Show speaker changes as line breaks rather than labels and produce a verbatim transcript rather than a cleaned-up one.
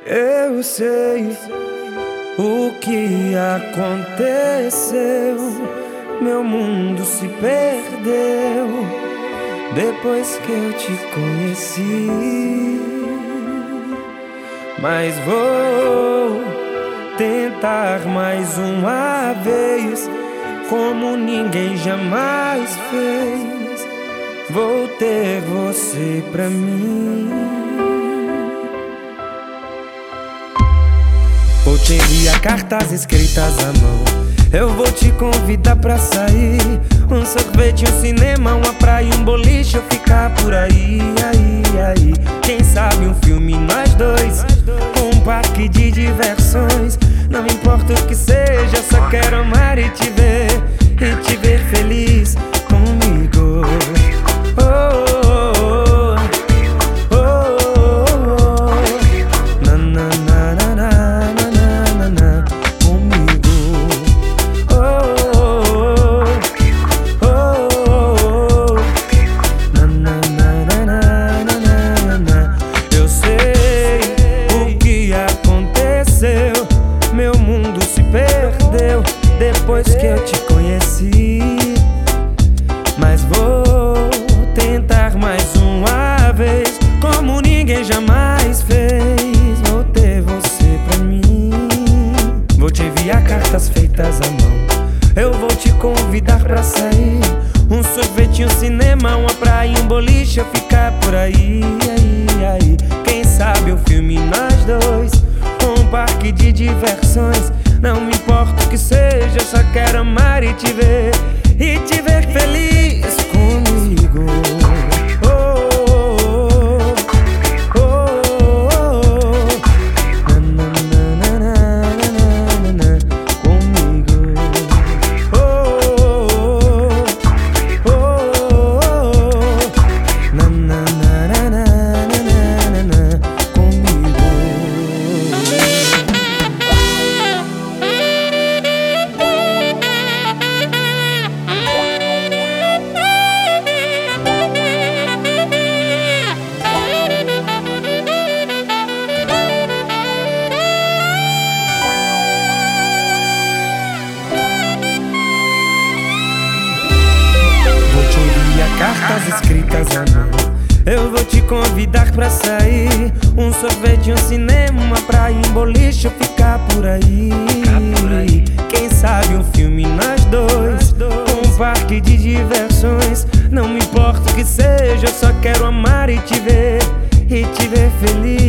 Eu sei o que aconteceu. Meu mundo se perdeu depois que eu te conheci. Mas vou tentar mais uma vez, como ninguém jamais fez. Vou ter você pra mim. Vou te enviar cartas escritas à mão. Eu vou te convidar pra sair. Um sorvete, um cinema, uma praia, um boliche, eu ficar por aí, aí, aí. Quem sabe um filme nós dois, um parque de diversões. Não importa o que seja, eu só quero amar e te ver, e te ver feliz comigo. Oh, oh, oh, oh, oh, oh. Na, na, na, na, na, na, na, na, comigo. Oh, oh, oh, oh, na, na, na, na, na, na, na. Eu sei o que aconteceu. Meu mundo se perdeu depois que eu te conheci. Mas vou tentar mais uma vez, como ninguém jamais fez. Vou ter você pra mim. Vou te enviar cartas feitas à mão. Eu vou te convidar pra sair. Um sorvete, um cinema, uma praia, um boliche, eu ficar por aí, aí, aí. Quem sabe um filme nós dois, um parque de diversões. Não me importa o que seja, eu só quero amar e te ver, e te ver feliz comigo. Oh, oh, oh, oh, oh. Na, na, na, na, na, na, na, comigo. Oh, oh, oh, oh. Na, na, na, na, na, na, na, comigo. Cartas escritas à mão. Eu vou te convidar pra sair. Um sorvete, um cinema, uma praia, um boliche, eu ficar por aí. Quem sabe um filme nós dois, um parque de diversões. Não me importa o que seja, eu só quero amar e te ver, e te ver feliz.